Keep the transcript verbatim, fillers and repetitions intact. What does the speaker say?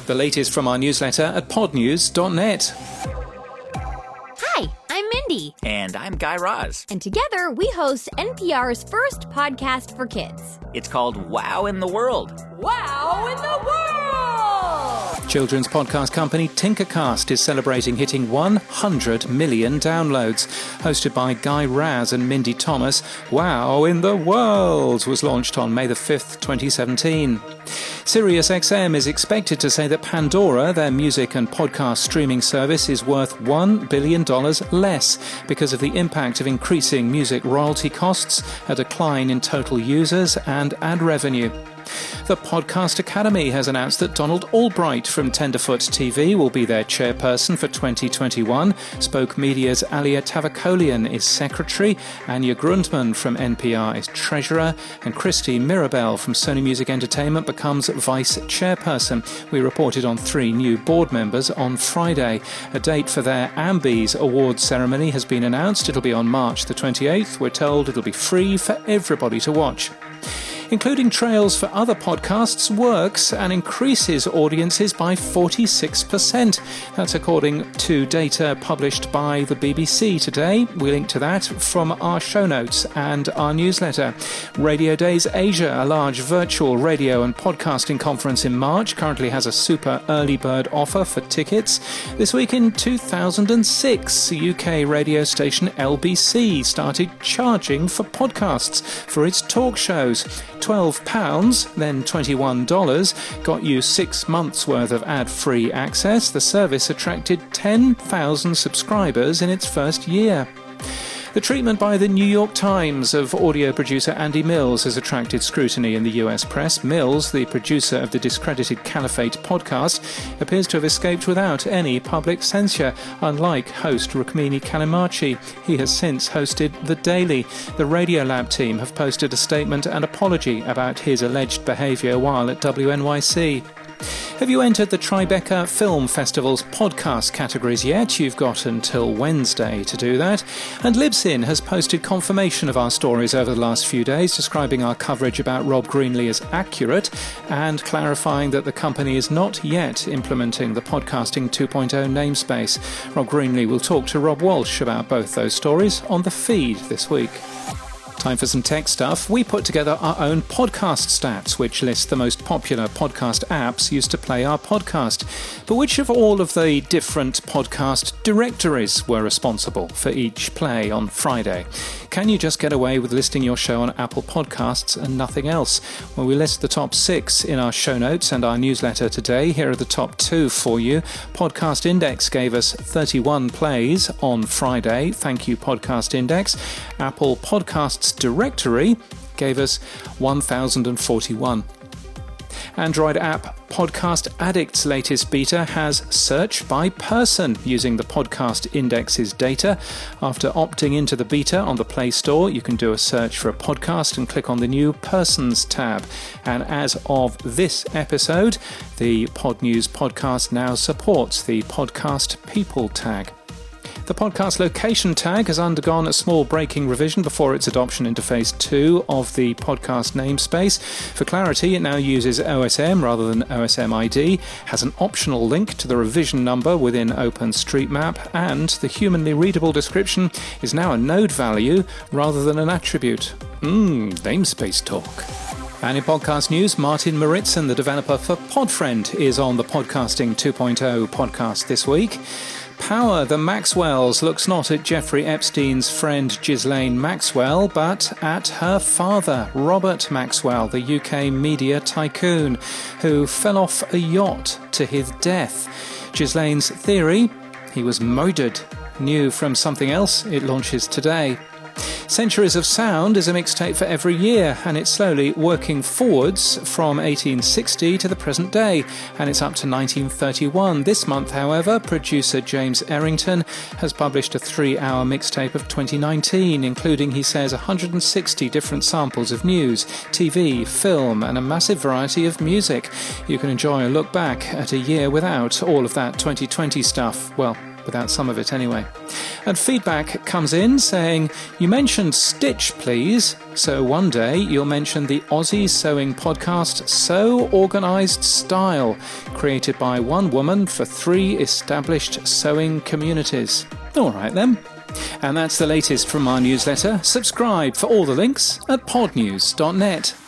The latest from our newsletter at pod news dot net. Hi, I'm Mindy. And I'm Guy Raz. And together we host N P R's first podcast for kids. It's called Wow in the World. Wow in the World! Children's podcast company Tinkercast is celebrating hitting one hundred million downloads. Hosted by Guy Raz and Mindy Thomas, Wow in the World was launched on May the fifth, twenty seventeen. SiriusXM is expected to say that Pandora, their music and podcast streaming service, is worth one billion dollars less because of the impact of increasing music royalty costs, a decline in total users, and ad revenue. The Podcast Academy has announced that Donald Albright from Tenderfoot T V will be their chairperson for twenty twenty-one. Spoke Media's Alia Tavakolian is secretary, Anya Grundmann from N P R is treasurer, and Christy Mirabel from Sony Music Entertainment becomes vice chairperson. We reported on three new board members on Friday. A date for their Ambies Awards ceremony has been announced. It'll be on March the twenty-eighth. We're told it'll be free for everybody to watch. Including trails for other podcasts, works and increases audiences by forty-six percent. That's according to data published by the B B C today. We link to that from our show notes and our newsletter. Radio Days Asia, a large virtual radio and podcasting conference in March, currently has a super early bird offer for tickets. This week in two thousand six, U K radio station L B C started charging for podcasts for its talk shows. twelve pounds, then twenty-one dollars, got you six months' worth of ad-free access. The service attracted ten thousand subscribers in its first year. The treatment by the New York Times of audio producer Andy Mills has attracted scrutiny in the U S press. Mills, the producer of the discredited Caliphate podcast, appears to have escaped without any public censure, unlike host Rukmini Callimachi. He has since hosted The Daily. The Radiolab team have posted a statement and apology about his alleged behaviour while at W N Y C. Have you entered the Tribeca Film Festival's podcast categories yet? You've got until Wednesday to do that. And Libsyn has posted confirmation of our stories over the last few days, describing our coverage about Rob Greenlee as accurate and clarifying that the company is not yet implementing the Podcasting two point oh namespace. Rob Greenlee will talk to Rob Walsh about both those stories on the feed this week. Time for some tech stuff. We put together our own podcast stats, which lists the most popular podcast apps used to play our podcast. But which of all of the different podcast directories were responsible for each play on Friday? Can you just get away with listing your show on Apple Podcasts and nothing else? Well, we list the top six in our show notes and our newsletter today. Here are the top two for you. Podcast Index gave us thirty-one plays on Friday. Thank you, Podcast Index. Apple Podcasts Directory gave us one thousand forty-one. Android app Podcast Addict's latest beta has search by person using the Podcast Index's data. After opting into the beta on the Play Store, you can do a search for a podcast and click on the new Persons tab. And as of this episode, the Pod News podcast now supports the Podcast People tag. The podcast location tag has undergone a small breaking revision before its adoption into phase two of the podcast namespace. For clarity, it now uses O S M rather than O S M I D, has an optional link to the revision number within OpenStreetMap, and the humanly readable description is now a node value rather than an attribute. Mmm, namespace talk. And in podcast news, Martin Maritzen, the developer for Podfriend, is on the Podcasting two point oh podcast this week. Power the Maxwells looks not at Jeffrey Epstein's friend Ghislaine Maxwell, but at her father, Robert Maxwell, the U K media tycoon, who fell off a yacht to his death. Ghislaine's theory? He was murdered. New from Something Else, it launches today. Centuries of Sound is a mixtape for every year, and it's slowly working forwards from eighteen sixty to the present day, and it's up to nineteen thirty-one. This month, however, producer James Errington has published a three-hour mixtape of twenty nineteen, including, he says, one hundred sixty different samples of news, T V, film, and a massive variety of music. You can enjoy a look back at a year without all of that twenty twenty stuff. Well, without some of it anyway. And feedback comes in saying, you mentioned Stitch, please. So one day you'll mention the Aussie sewing podcast Sew Organised Style, created by one woman for three established sewing communities. All right then. And that's the latest from our newsletter. Subscribe for all the links at podnews dot net.